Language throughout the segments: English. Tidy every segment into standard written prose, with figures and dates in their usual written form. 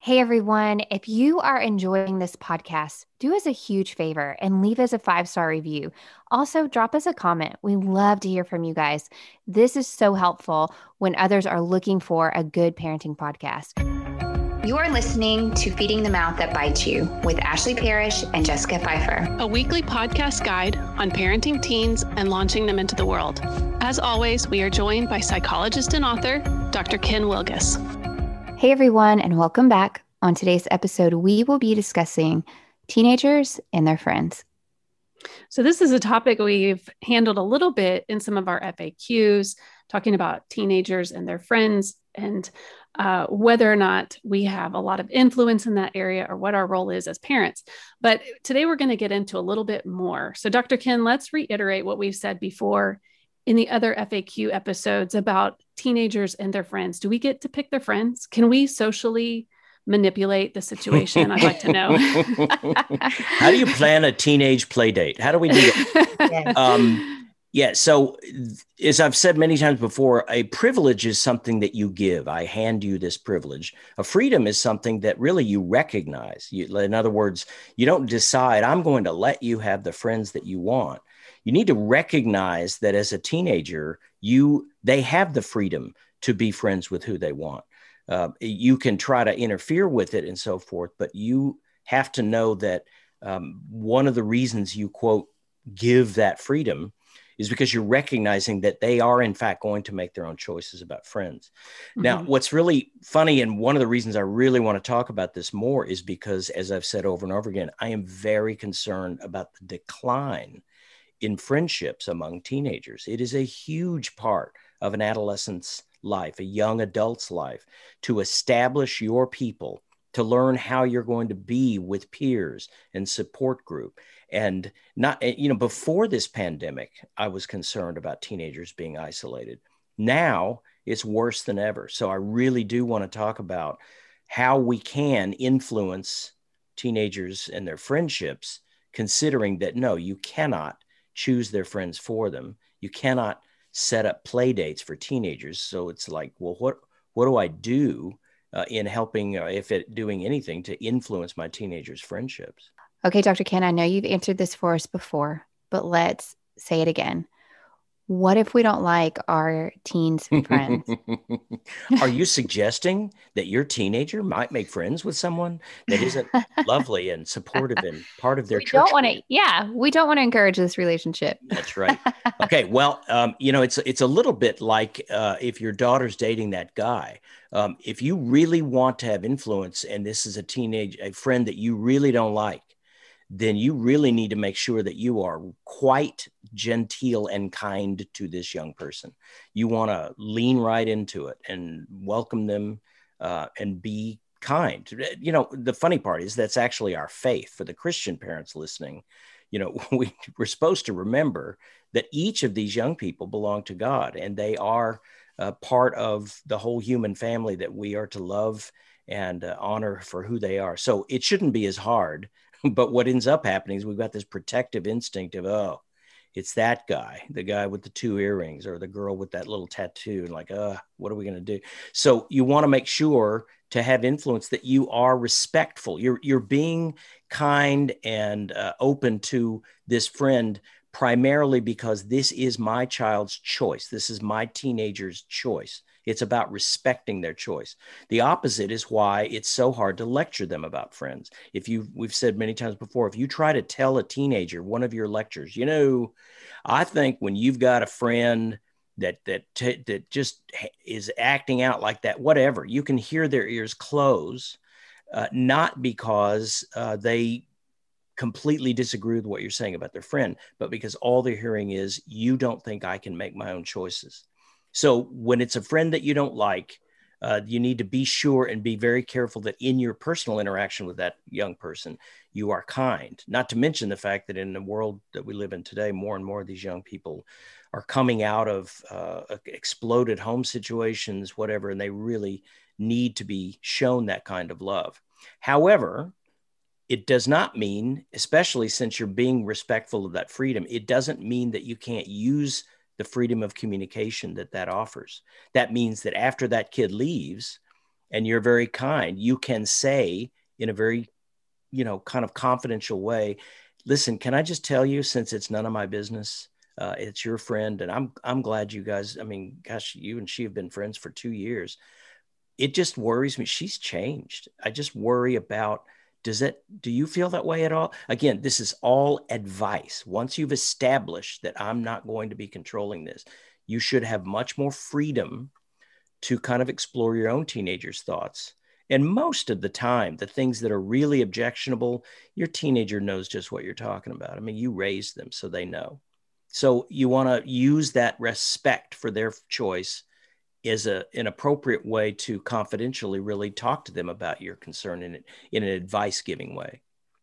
Hey everyone, if you are enjoying this podcast, do us a huge favor and leave us a 5-star review. Also, drop us a comment. We love to hear from you guys. This is so helpful when others are looking for a good parenting podcast. You are listening to Feeding the Mouth That Bites You with Ashley Parrish and Jessica Pfeiffer, a weekly podcast guide on parenting teens and launching them into the world. As always, we are joined by psychologist and author, Dr. Ken Wilgus. Hey everyone, and welcome back. On today's episode, we will be discussing teenagers and their friends. So this is a topic we've handled a little bit in some of our FAQs, talking about teenagers and their friends and whether or not we have a lot of influence in that area or what our role is as parents. But today we're going to get into a little bit more. So Dr. Ken, let's reiterate what we've said before in the other FAQ episodes about teenagers and their friends. Do we get to pick their friends? Can we socially manipulate the situation? I'd like to know. How do you plan a teenage play date? How do we do that? So as I've said many times before, a privilege is something that you give. I hand you this privilege. A freedom is something that really you recognize. In other words, you don't decide, I'm going to let you have the friends that you want. You need to recognize that as a teenager, they have the freedom to be friends with who they want. You can try to interfere with it and so forth, but you have to know that one of the reasons you, quote, give that freedom is because you're recognizing that they are, in fact, going to make their own choices about friends. Mm-hmm. Now, what's really funny, and one of the reasons I really want to talk about this more is because, as I've said over and over again, I am very concerned about the decline in friendships among teenagers. It is a huge part of an adolescent's life, a young adult's life, to establish your people, to learn how you're going to be with peers and support group. And before this pandemic, I was concerned about teenagers being isolated. Now it's worse than ever. So I really do want to talk about how we can influence teenagers and their friendships, considering that, no, you cannot choose their friends for them. You cannot set up play dates for teenagers. So it's like, well, what do I do in helping, doing anything to influence my teenagers' friendships? Okay, Dr. Ken, I know you've answered this for us before, but let's say it again. What if we don't like our teens' friends? Are you suggesting that your teenager might make friends with someone that isn't lovely and supportive and part of their church? We don't want to encourage this relationship. That's right. Okay. Well, it's a little bit like if your daughter's dating that guy. If you really want to have influence and this is a friend that you really don't like, then you really need to make sure that you are quite genteel and kind to this young person. You want to lean right into it and welcome them and be kind. The funny part is that's actually our faith. For the Christian parents listening, we're supposed to remember that each of these young people belong to God, and they are part of the whole human family that we are to love and honor for who they are. So it shouldn't be as hard. But what ends up happening is we've got this protective instinct of, oh, it's that guy, the guy with the 2 earrings or the girl with that little tattoo. And like, what are we going to do? So you want to make sure to have influence that you are respectful. You're being kind and open to this friend primarily because this is my child's choice. This is my teenager's choice. It's about respecting their choice. The opposite is why it's so hard to lecture them about friends. We've said many times before, if you try to tell a teenager one of your lectures, I think when you've got a friend that just is acting out like that, whatever, you can hear their ears close, not because they completely disagree with what you're saying about their friend, but because all they're hearing is, you don't think I can make my own choices. So when it's a friend that you don't like, you need to be sure and be very careful that in your personal interaction with that young person, you are kind. Not to mention the fact that in the world that we live in today, more and more of these young people are coming out of exploded home situations, whatever, and they really need to be shown that kind of love. However, it does not mean, especially since you're being respectful of that freedom, it doesn't mean that you can't use the freedom of communication that offers. That means that after that kid leaves, and you're very kind, you can say in a very, kind of confidential way, listen, can I just tell you, since it's none of my business, it's your friend, and I'm glad you guys, I mean, gosh, you and she have been friends for 2 years. It just worries me. She's changed. I just worry about, do you feel that way at all? Again, this is all advice. Once you've established that I'm not going to be controlling this, you should have much more freedom to kind of explore your own teenager's thoughts. And most of the time, the things that are really objectionable, your teenager knows just what you're talking about. I mean, you raised them, so they know. So you want to use that respect for their choice as an appropriate way to confidentially really talk to them about your concern in an advice-giving way.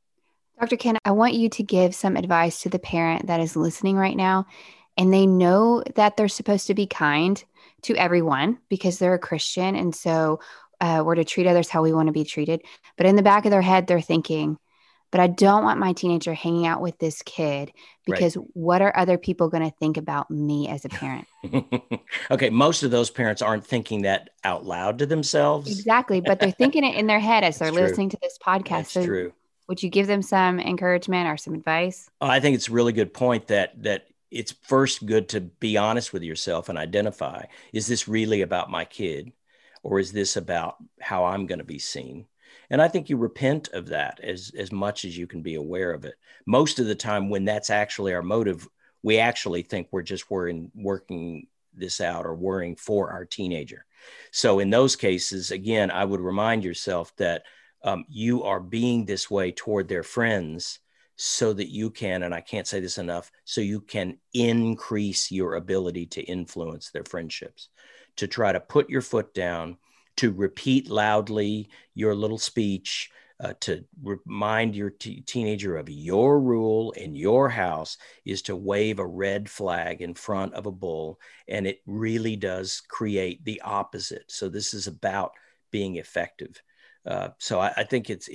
Dr. Ken, I want you to give some advice to the parent that is listening right now, and they know that they're supposed to be kind to everyone because they're a Christian, and so we're to treat others how we want to be treated. But in the back of their head, they're thinking, but I don't want my teenager hanging out with this kid because what are other people going to think about me as a parent? Okay. Most of those parents aren't thinking that out loud to themselves. Exactly. But they're thinking it in their head as they're listening to this podcast. That's true. Would you give them some encouragement or some advice? I think it's a really good point that it's first good to be honest with yourself and identify, is this really about my kid, or is this about how I'm going to be seen? And I think you repent of that as much as you can be aware of it. Most of the time when that's actually our motive, we actually think we're just working this out or worrying for our teenager. So in those cases, again, I would remind yourself that you are being this way toward their friends so that you can, and I can't say this enough, so you can increase your ability to influence their friendships, to try to put your foot down, to repeat loudly your little speech, to remind your teenager of your rule in your house is to wave a red flag in front of a bull. And it really does create the opposite. So this is about being effective. So I think it's,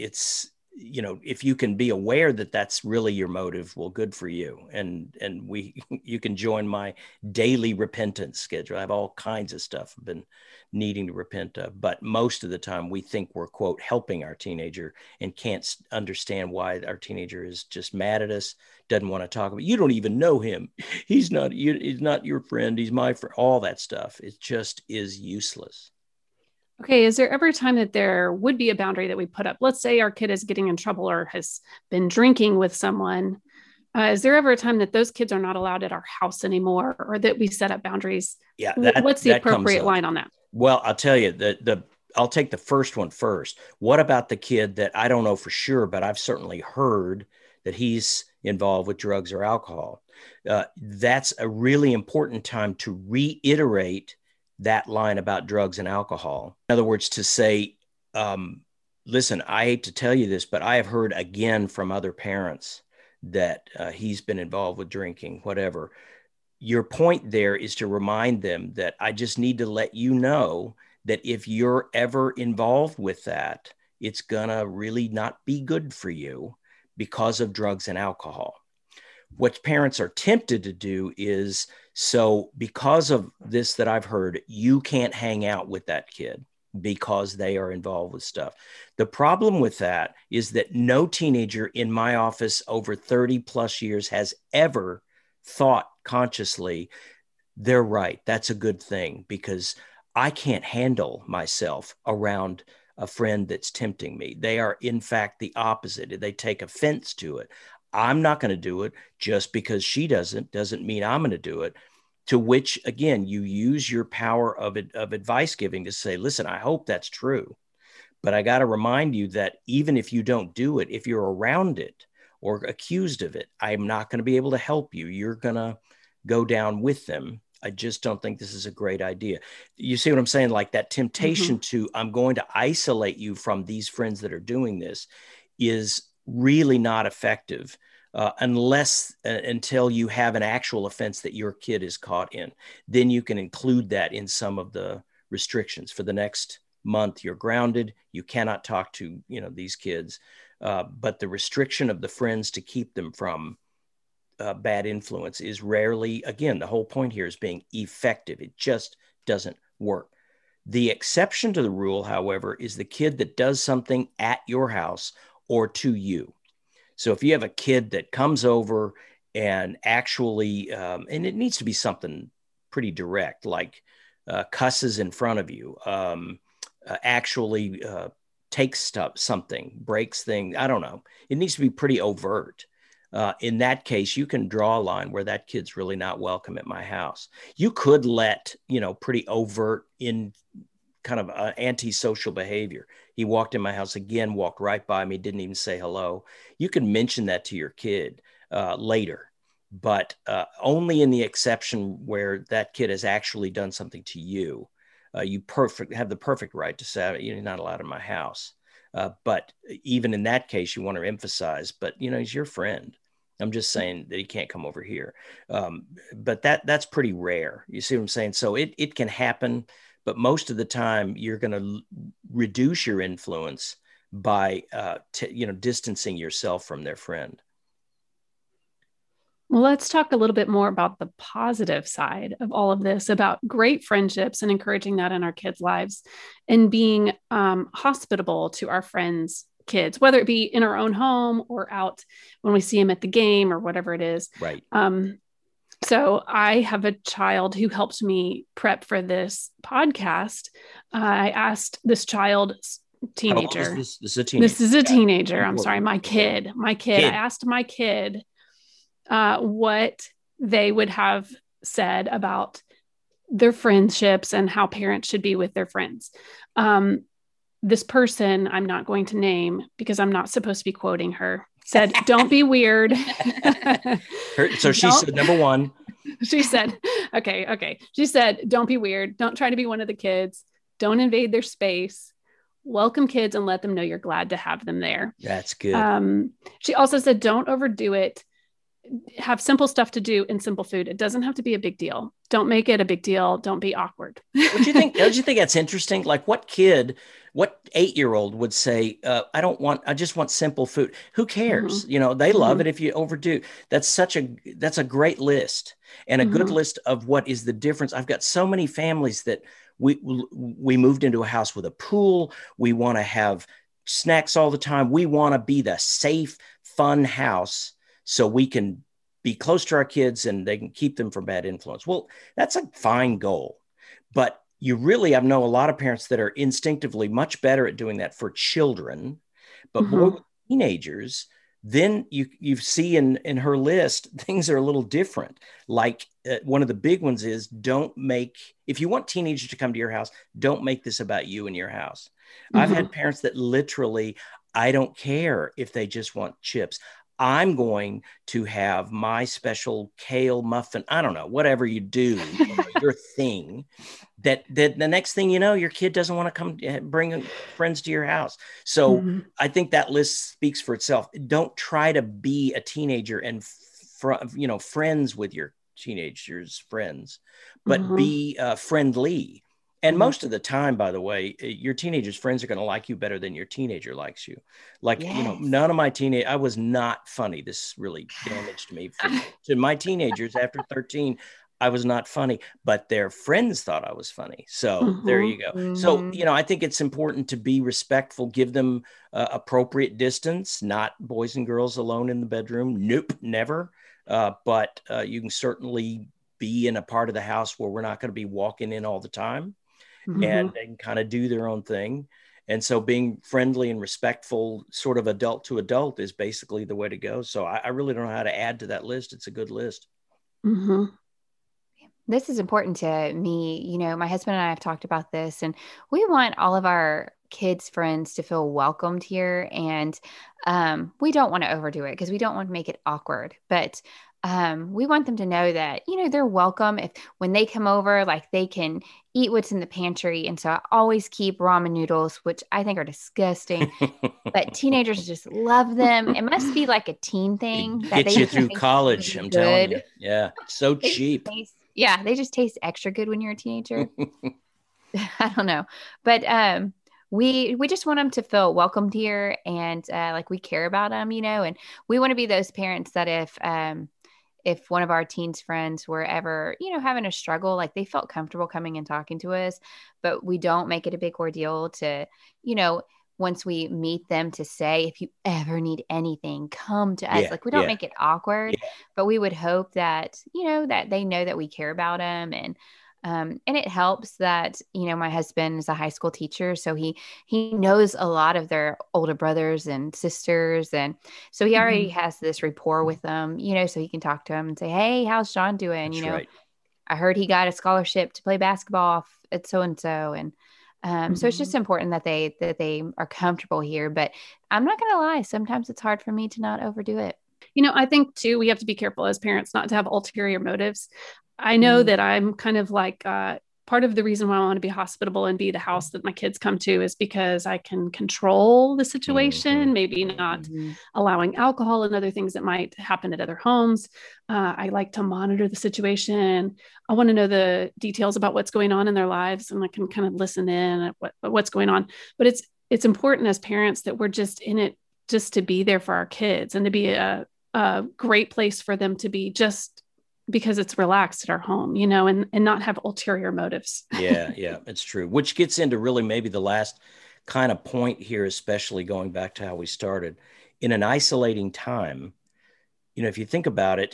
if you can be aware that that's really your motive, well, good for you. And you can join my daily repentance schedule. I have all kinds of stuff I've been needing to repent of, but most of the time we think we're, quote, helping our teenager and can't understand why our teenager is just mad at us, doesn't want to talk about, you don't even know him. He's not your friend. He's my friend. All that stuff. It just is useless. Okay. Is there ever a time that there would be a boundary that we put up? Let's say our kid is getting in trouble or has been drinking with someone. Is there ever a time that those kids are not allowed at our house anymore, or that we set up boundaries? Yeah. What's the appropriate line on that? Well, I'll tell you I'll take the first one first. What about the kid that I don't know for sure, but I've certainly heard that he's involved with drugs or alcohol? That's a really important time to reiterate that line about drugs and alcohol. In other words, to say, listen, I hate to tell you this, but I have heard again from other parents that he's been involved with drinking, whatever. Your point there is to remind them that I just need to let you know that if you're ever involved with that, it's gonna really not be good for you because of drugs and alcohol. What parents are tempted to do is, so because of this that I've heard, you can't hang out with that kid because they are involved with stuff. The problem with that is that no teenager in my office over 30 plus years has ever thought consciously, they're right, that's a good thing, because I can't handle myself around a friend that's tempting me. They are, in fact, the opposite. They take offense to it. I'm not going to do it. Just because she doesn't mean I'm going to do it. To which, again, you use your power of advice giving to say, listen, I hope that's true, but I got to remind you that even if you don't do it, if you're around it or accused of it, I'm not going to be able to help you. You're going to go down with them. I just don't think this is a great idea. You see what I'm saying? Like that temptation to, I'm going to isolate you from these friends that are doing this is really not effective until you have an actual offense that your kid is caught in. Then you can include that in some of the restrictions. For the next month, you're grounded. You cannot talk to, these kids. But the restriction of the friends to keep them from bad influence is rarely, again, the whole point here is being effective. It just doesn't work. The exception to the rule, however, is the kid that does something at your house or to you. So if you have a kid that comes over and actually, and it needs to be something pretty direct, like cusses in front of you, actually takes something, breaks things. I don't know. It needs to be pretty overt. In that case, you can draw a line where that kid's really not welcome at my house. You could let, pretty overt in kind of antisocial behavior. He walked in my house again, walked right by me, didn't even say hello. You can mention that to your kid later, but only in the exception where that kid has actually done something to you. You have the perfect right to say, you're not allowed in my house. But even in that case, you want to emphasize, but he's your friend. I'm just saying that he can't come over here. But that's pretty rare. You see what I'm saying? So it can happen, but most of the time you're going to reduce your influence by, distancing yourself from their friend. Well, let's talk a little bit more about the positive side of all of this, about great friendships and encouraging that in our kids' lives and being hospitable to our friends' kids, whether it be in our own home or out when we see them at the game or whatever it is. Right. So I have a child who helped me prep for this podcast. I asked this child, teenager. This is a teenager. This is a teenager. I'm sorry, my kid. I asked my kid what they would have said about their friendships and how parents should be with their friends. This person, I'm not going to name because I'm not supposed to be quoting her, said, "Don't be weird." So she said, number one. She said, okay. She said, "Don't be weird. Don't try to be one of the kids. Don't invade their space. Welcome kids and let them know you're glad to have them there." That's good. She also said, "Don't overdo it. Have simple stuff to do and simple food. It doesn't have to be a big deal. Don't make it a big deal. Don't be awkward." Don't you think that's interesting? Like what 8-year-old would say, I just want simple food. Who cares? Mm-hmm. They love it if you overdo. That's a great list and a good list of what is the difference. I've got so many families that we moved into a house with a pool. We want to have snacks all the time. We want to be the safe, fun house so we can be close to our kids and they can keep them from bad influence. Well, that's a fine goal, but I know a lot of parents that are instinctively much better at doing that for children, but boy, with teenagers, then you see in her list, things are a little different. Like one of the big ones is if you want teenagers to come to your house, don't make this about you and your house. I've had parents that literally, I don't care if they just want chips. I'm going to have my special kale muffin. I don't know, whatever you do, your thing, that the next thing you know, your kid doesn't want to come bring friends to your house. So I think that list speaks for itself. Don't try to be a teenager and, friends with your teenagers' friends, but be friendly. And most of the time, by the way, your teenager's friends are going to like you better than your teenager likes you. Like, none of my I was not funny. This really damaged me. To my teenagers after 13, I was not funny, but their friends thought I was funny. So there you go. So, I think it's important to be respectful, give them appropriate distance, not boys and girls alone in the bedroom. Nope, never. But you can certainly be in a part of the house where we're not going to be walking in all the time. And they can kind of do their own thing. And so being friendly and respectful, sort of adult to adult, is basically the way to go. So I really don't know how to add to that list. It's a good list. This is important to me. My husband and I have talked about this, and we want all of our kids' friends to feel welcomed here. And we don't want to overdo it because we don't want to make it awkward. But we want them to know that, they're welcome when they come over, like they can eat what's in the pantry. And so I always keep ramen noodles, which I think are disgusting, but teenagers just love them. It must be like a teen thing. That gets you through college. I'm telling you. Yeah. So cheap. They just taste extra good when you're a teenager. I don't know. But, we just want them to feel welcomed here and like we care about them, and we want to be those parents that if one of our teens friends were ever, having a struggle, like they felt comfortable coming and talking to us, but we don't make it a big ordeal to, once we meet them, to say, if you ever need anything, come to us. Like we don't make it awkward, but we would hope that, that they know that we care about them. And it helps that, my husband is a high school teacher. So he knows a lot of their older brothers and sisters. And so he already has this rapport with them, so he can talk to them and say, hey, how's John doing? That's right. I heard he got a scholarship to play basketball at so-and-so. And so it's just important that they are comfortable here. But I'm not going to lie, sometimes it's hard for me to not overdo it. I think too, we have to be careful as parents not to have ulterior motives. I know that I'm kind of like, part of the reason why I want to be hospitable and be the house that my kids come to is because I can control the situation, maybe not allowing alcohol and other things that might happen at other homes. I like to monitor the situation. I want to know the details about what's going on in their lives, and I can kind of listen in at what's going on. But it's important as parents that we're just in it just to be there for our kids and to be a great place for them to be, just because it's relaxed at our home, and not have ulterior motives. Yeah, it's true. Which gets into really maybe the last kind of point here, especially going back to how we started. In an isolating time, if you think about it,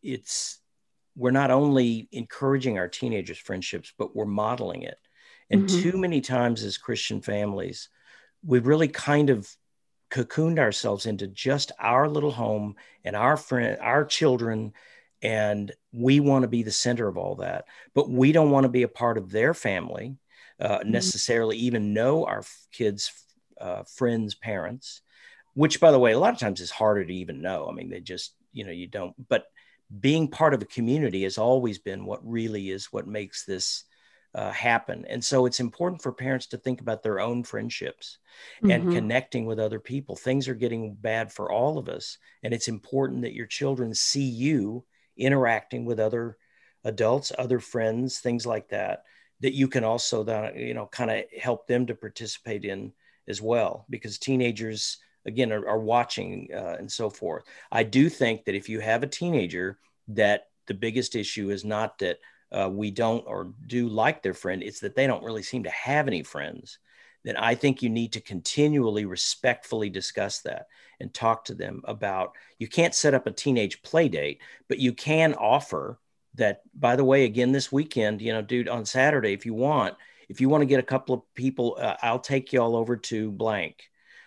we're not only encouraging our teenagers' friendships, but we're modeling it. And too many times as Christian families, we've really kind of cocooned ourselves into just our little home and our children. And we want to be the center of all that, but we don't want to be a part of their family, necessarily even know our kids' friends' parents, which, by the way, a lot of times is harder to even know. I mean, they just, you don't, but being part of a community has always been what really is what makes this happen. And so it's important for parents to think about their own friendships and connecting with other people. Things are getting bad for all of us. And it's important that your children see you interacting with other adults, other friends, things like that, that you can also, kind of help them to participate in as well, because teenagers, again, are watching and so forth. I do think that if you have a teenager, that the biggest issue is not that we don't or do like their friend, it's that they don't really seem to have any friends. Then I think you need to continually respectfully discuss that and talk to them about, you can't set up a teenage play date, but you can offer that, by the way, again, this weekend, dude, on Saturday, if you want to get a couple of people, I'll take you all over to blank.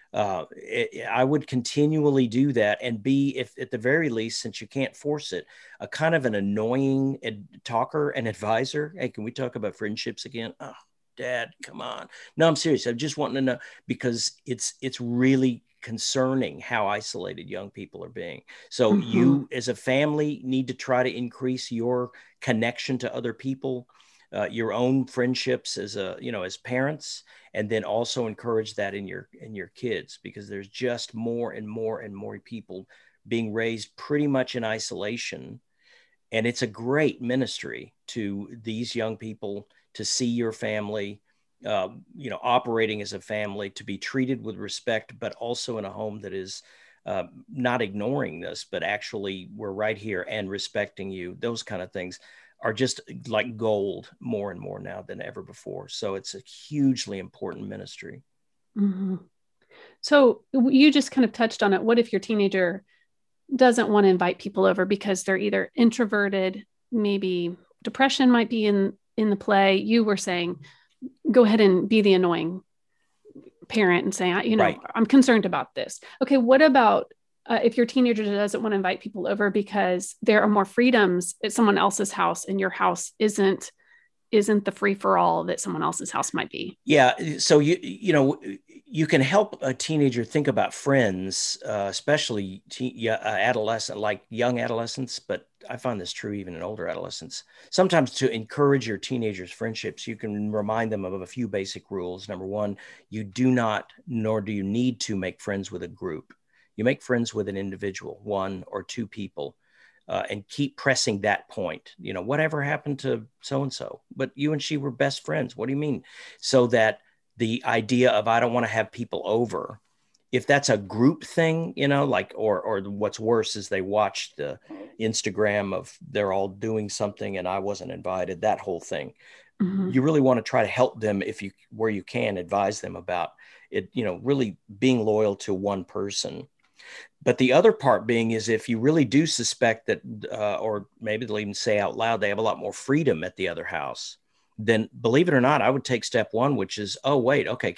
I would continually do that and be, if at the very least, since you can't force it, a kind of an annoying talker and advisor. Hey, can we talk about friendships again? Oh, Dad, come on. No, I'm serious. I'm just wanting to know, because it's really concerning how isolated young people are being. So you as a family need to try to increase your connection to other people, your own friendships as as parents, and then also encourage that in your kids, because there's just more and more and more people being raised pretty much in isolation. And it's a great ministry to these young people to see your family, operating as a family, to be treated with respect, but also in a home that is not ignoring this, but actually we're right here and respecting you. Those kind of things are just like gold more and more now than ever before. So it's a hugely important ministry. So you just kind of touched on it. What if your teenager doesn't want to invite people over because they're either introverted, maybe depression might be in the play? You were saying, go ahead and be the annoying parent and say, Right. I'm concerned about this. Okay. What about if your teenager doesn't want to invite people over because there are more freedoms at someone else's house and your house isn't the free for all that someone else's house might be? Yeah. So you can help a teenager think about friends, especially adolescent, like young adolescents, but I find this true even in older adolescents. Sometimes to encourage your teenagers' friendships, you can remind them of a few basic rules. Number one, you do not, nor do you need to make friends with a group. You make friends with an individual, one or two people, and keep pressing that point. Whatever happened to so-and-so, but you and she were best friends. What do you mean? So that the idea of, I don't want to have people over, if that's a group thing, or what's worse is they watch the Instagram of they're all doing something and I wasn't invited, that whole thing. Mm-hmm. You really want to try to help them where you can advise them about it, really being loyal to one person. But the other part being is if you really do suspect that, or maybe they'll even say out loud, they have a lot more freedom at the other house, then believe it or not, I would take step one, which is, oh, wait, okay,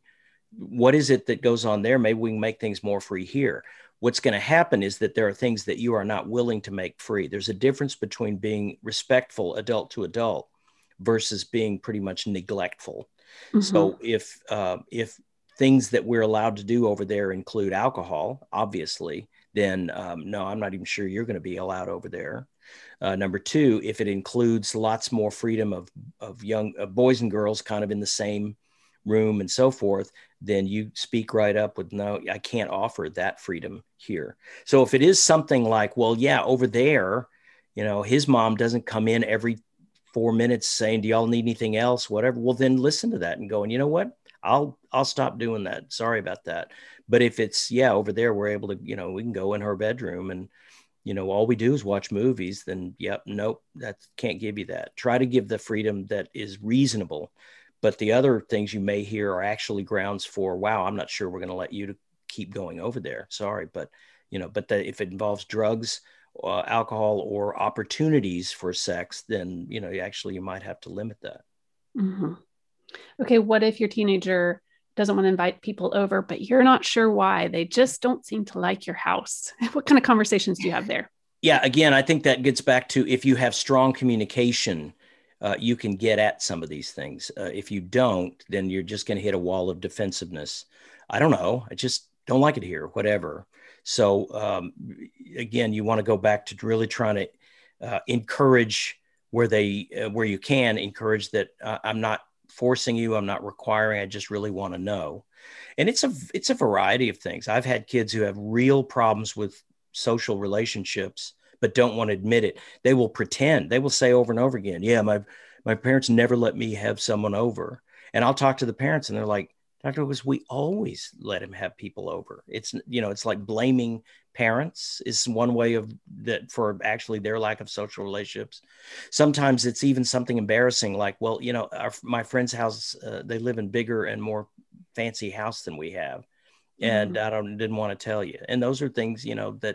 what is it that goes on there? Maybe we can make things more free here. What's going to happen is that there are things that you are not willing to make free. There's a difference between being respectful adult to adult versus being pretty much neglectful. Mm-hmm. So if things that we're allowed to do over there include alcohol, obviously, then no, I'm not even sure you're going to be allowed over there. Number two, if it includes lots more freedom of young boys and girls kind of in the same room and so forth, then you speak right up with, no, I can't offer that freedom here. So if it is something like, well, yeah, over there, his mom doesn't come in every 4 minutes saying, do y'all need anything else? Whatever. Well, then listen to that and go, and you know what? I'll stop doing that. Sorry about that. But if it's, over there, we're able to, we can go in her bedroom and, all we do is watch movies, then, nope, that can't give you that. Try to give the freedom that is reasonable. But the other things you may hear are actually grounds for, wow, I'm not sure we're going to let you to keep going over there. Sorry. But, if it involves drugs, alcohol, or opportunities for sex, then, you might have to limit that. Mm-hmm. Okay. What if your teenager doesn't want to invite people over, but you're not sure why? They just don't seem to like your house. What kind of conversations do you have there? Yeah. Again, I think that gets back to, if you have strong communication, you can get at some of these things. If you don't, then you're just going to hit a wall of defensiveness. I don't know. I just don't like it here, whatever. So again, you want to go back to really trying to encourage where you can encourage that. I'm not forcing you. I'm not requiring. I just really want to know. And it's a variety of things. I've had kids who have real problems with social relationships, but don't want to admit it. They will pretend. They will say over and over again, yeah, my parents never let me have someone over. And I'll talk to the parents and they're like, Dr. Lewis, we always let him have people over. It's, it's like blaming parents is one way of that for actually their lack of social relationships. Sometimes it's even something embarrassing, like, well, my friend's house, they live in bigger and more fancy house than we have. And mm-hmm. Didn't want to tell you. And those are things, that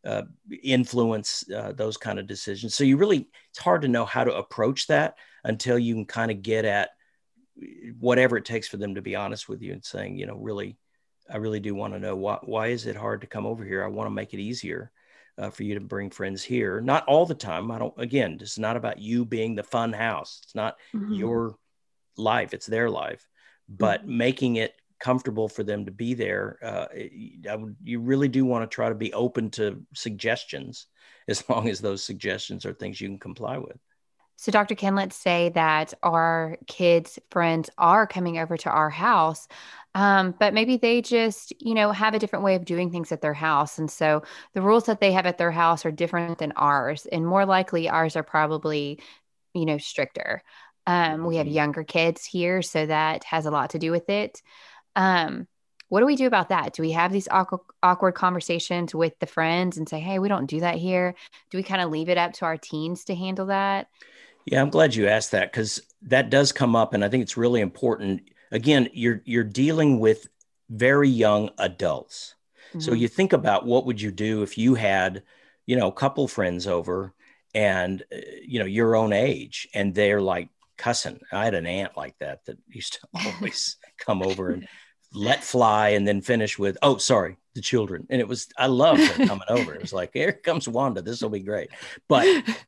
influence those kind of decisions. So it's hard to know how to approach that until you can kind of get at whatever it takes for them to be honest with you and saying, really, I really do want to know why is it hard to come over here? I want to make it easier for you to bring friends here. Not all the time. Again, it's not about you being the fun house. It's not mm-hmm. your life. It's their life, but mm-hmm. making it comfortable for them to be there. You really do want to try to be open to suggestions, as long as those suggestions are things you can comply with. So Dr. Ken, let's say that our kids' friends are coming over to our house, but maybe they just, have a different way of doing things at their house. And so the rules that they have at their house are different than ours. And more likely ours are probably, stricter. We have younger kids here, so that has a lot to do with it. What do we do about that? Do we have these awkward conversations with the friends and say, hey, we don't do that here? Do we kind of leave it up to our teens to handle that? Yeah, I'm glad you asked that, because that does come up. And I think it's really important. Again, you're dealing with very young adults. Mm-hmm. So you think about, what would you do if you had, a couple friends over and, your own age, and they're like cussing. I had an aunt like that used to always come over and let fly and then finish with, oh, sorry, the children. And I loved her coming over. It was like, here comes Wanda. This will be great. But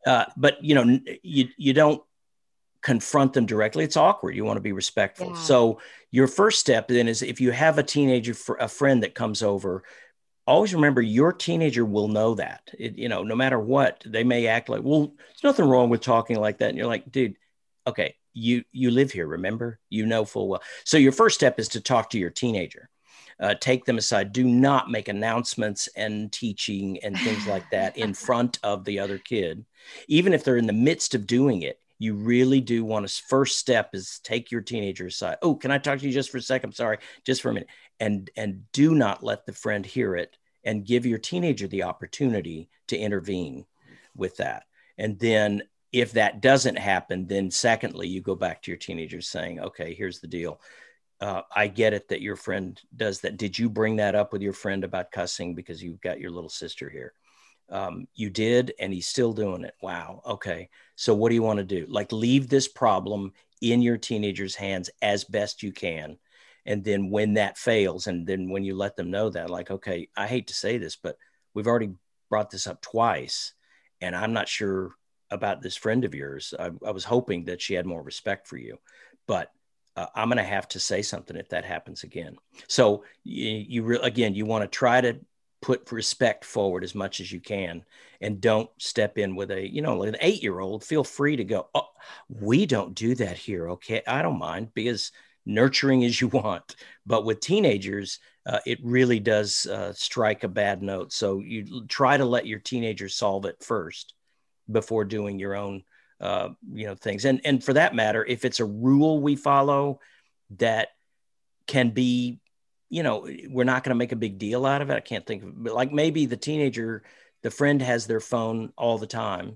you don't confront them directly. It's awkward. You want to be respectful. Yeah. So your first step then is, if you have a friend that comes over, always remember your teenager will know that, no matter what, they may act like, well, there's nothing wrong with talking like that. And you're like, dude, okay, you live here, remember, full well. So your first step is to talk to your teenager, take them aside. Do not make announcements and teaching and things like that in front of the other kid. Even if they're in the midst of doing it, you really do want to, first step is take your teenager aside. Oh, can I talk to you just for a second? I'm sorry, just for a minute. And do not let the friend hear it and give your teenager the opportunity to intervene with that. And then if that doesn't happen, then secondly, you go back to your teenagers saying, okay, here's the deal. I get it that your friend does that. Did you bring that up with your friend about cussing because you've got your little sister here? You did, and he's still doing it. Wow. Okay. So what do you want to do? Like, leave this problem in your teenager's hands as best you can. And then when that fails, and then when you let them know that, like, okay, I hate to say this, but we've already brought this up twice, and I'm not sure about this friend of yours. I was hoping that she had more respect for you, but I'm going to have to say something if that happens again. So you want to try to put respect forward as much as you can, and don't step in with like an 8-year-old. Feel free to go, oh, we don't do that here. Okay. I don't mind, because nurturing as you want, but with teenagers, it really does strike a bad note. So you try to let your teenagers solve it first before doing your own, things. And for that matter, if it's a rule we follow that can be, we're not going to make a big deal out of it. I can't think of it, but like maybe the friend has their phone all the time.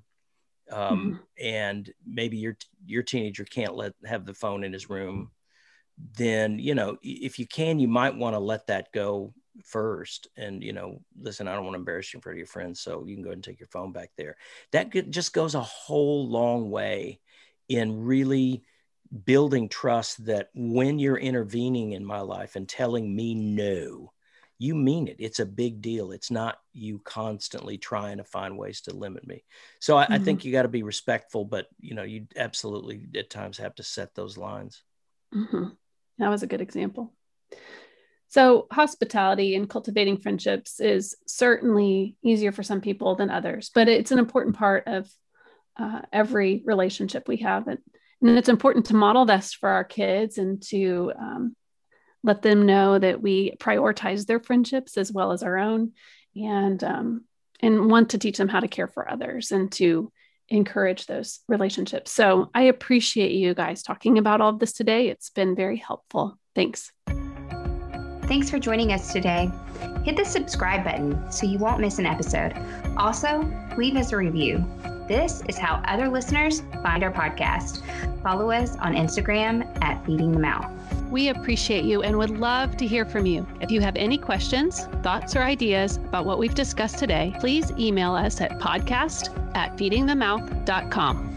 And maybe your teenager can't have the phone in his room. Then, if you can, you might want to let that go first. And, listen, I don't want to embarrass you in front of your friends, so you can go ahead and take your phone back there. That just goes a whole long way in really building trust that when you're intervening in my life and telling me no, you mean it. It's a big deal. It's not you constantly trying to find ways to limit me. So I think you got to be respectful, but, you absolutely at times have to set those lines. Mm-hmm. That was a good example. So hospitality and cultivating friendships is certainly easier for some people than others, but it's an important part of every relationship we have. And it's important to model this for our kids and to let them know that we prioritize their friendships as well as our own, and want to teach them how to care for others and to encourage those relationships. So I appreciate you guys talking about all of this today. It's been very helpful. Thanks. Thanks for joining us today. Hit the subscribe button so you won't miss an episode. Also, leave us a review. This is how other listeners find our podcast. Follow us on Instagram at Feeding the Mouth. We appreciate you and would love to hear from you. If you have any questions, thoughts, or ideas about what we've discussed today, please email us at podcast@feedingthemouth.com.